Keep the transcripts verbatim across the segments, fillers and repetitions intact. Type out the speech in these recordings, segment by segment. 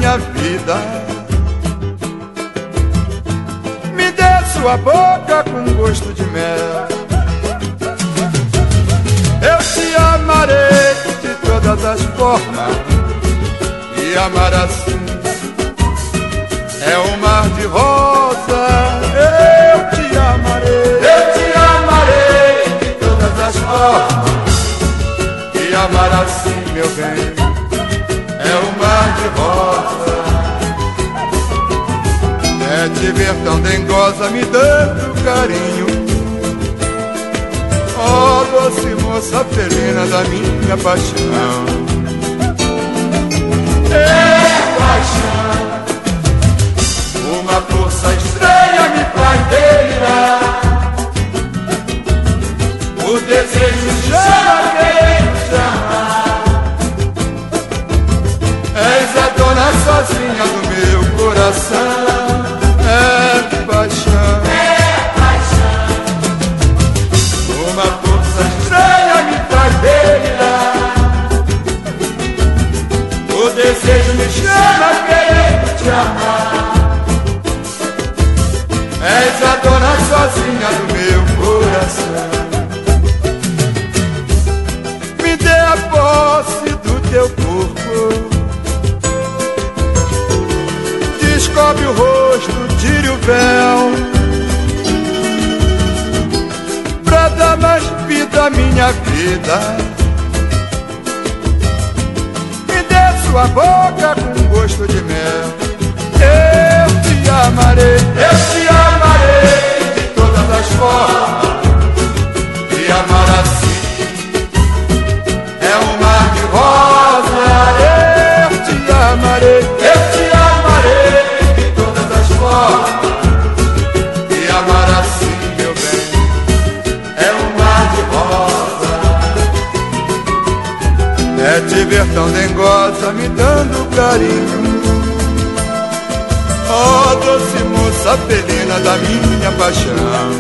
minha vida. Me dê sua boca com gosto de mel. Eu te amarei de todas as formas, e amar assim é um mar de rosa. Eu te amarei, eu te amarei de todas as formas, e amar assim, meu bem, é um mar de rosa. É te ver tão dengosa me dando carinho, ó doce moça felina da minha paixão. É paixão, uma força estranha me faz delirar. O desejo chama querendo te amar. És a dona sozinha do meu coração. É paixão, é paixão, uma força estranha me faz delirar. O desejo me chama querendo te amar. És a dona sozinha do meu coração. Me dê a posse do teu corpo, descobre o rosto, tire o véu, pra dar mais vida à minha vida. Me dê sua boca com gosto de mel. Eu te amarei, eu te amarei de todas as formas, e amar assim é um mar de rosa. Eu te amarei, eu te amarei de todas as formas, e amar assim, meu bem, é um mar de rosa. É te ver tão dengosa me dando carinho, ó doce moça felina da minha paixão.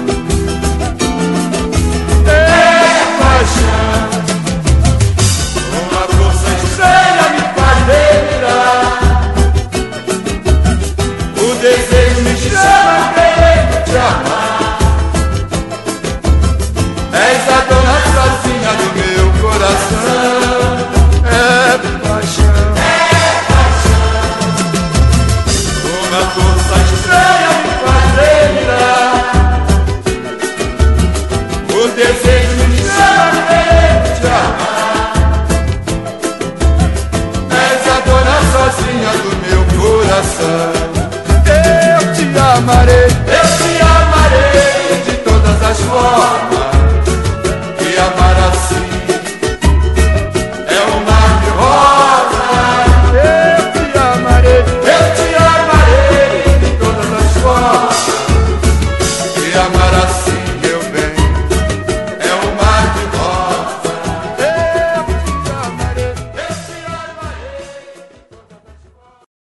É paixão, uma força estranha me faz delirar. O desejo me chama querendo te amar. És a dona sozinha do meu coração. É paixão, é paixão, uma força estranha me faz delirar. O desejo me chama querendo te amar. És a dona sozinha do meu coração.